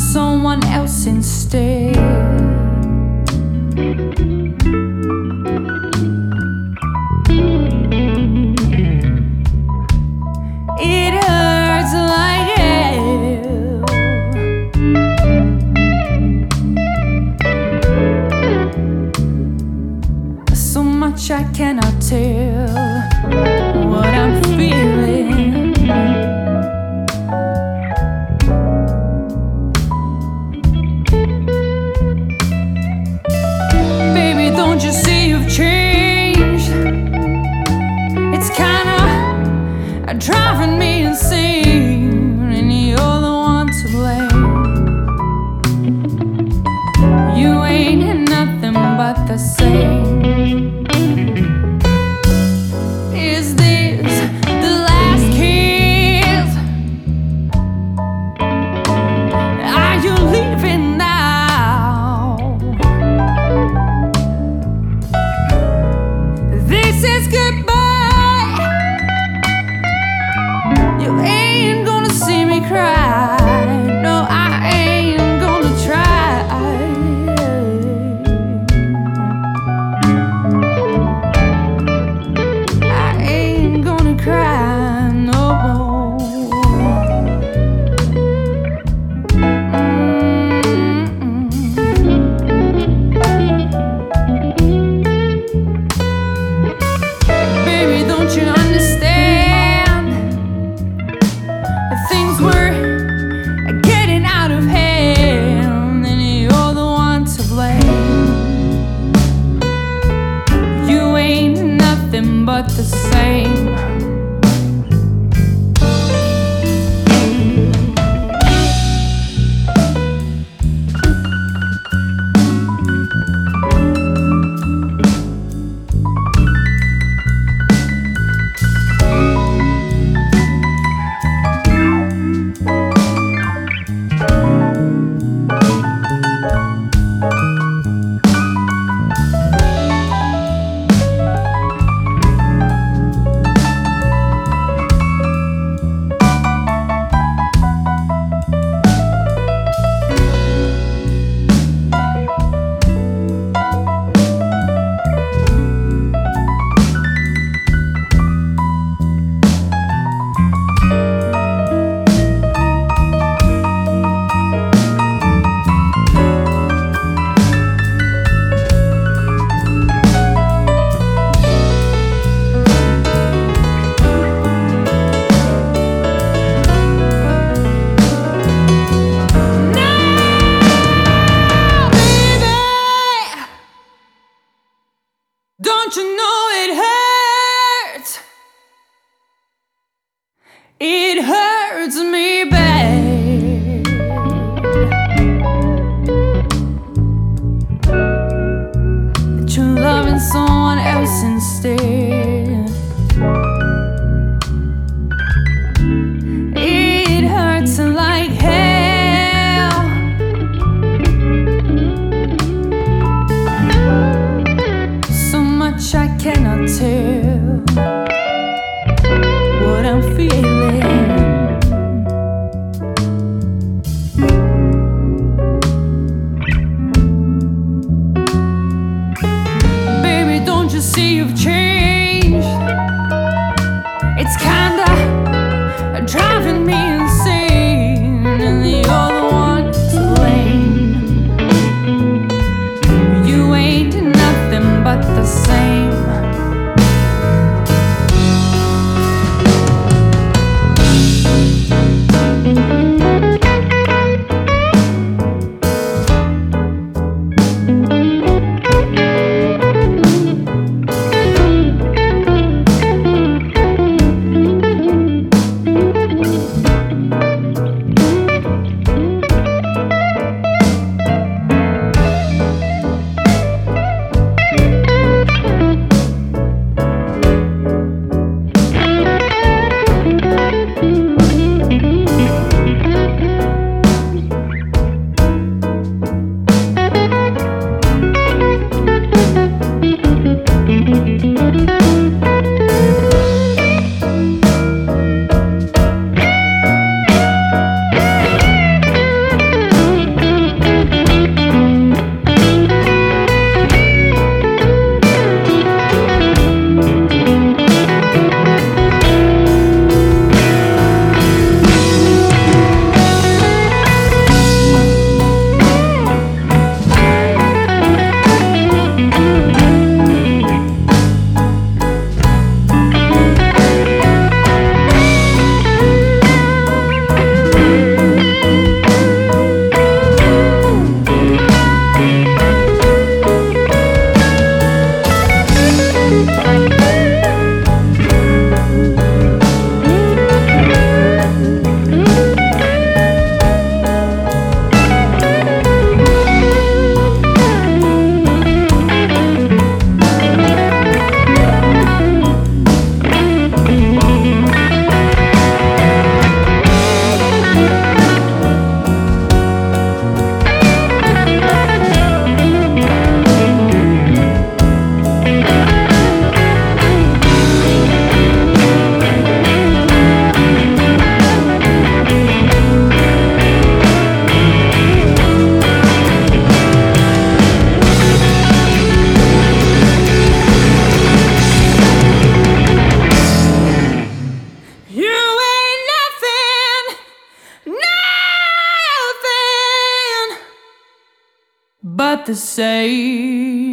someone else instead. It hurts like hell. So much I cannot tell what I'm feeling. Baby, don't you see you've changed? It's kinda driving me insane, and you're the one to blame. You ain't nothing but the same. Is this the last kiss? Are you leaving now? This is goodbye. You ain't gonna see me cry. No, I ain't gonna try. I ain't gonna cry no more. Baby, don't you understand? Things were getting out of hand, and you're the one to blame. You ain't nothing but the same. Don't you know it hurts? It hurts me bad. That you're loving someone else instead. It hurts like hell. So much I cannot tell what I'm feeling. Baby, don't you see you've changed? It's kinda driving me insane, and you're the one to blame. You ain't nothing but the same. quite the same.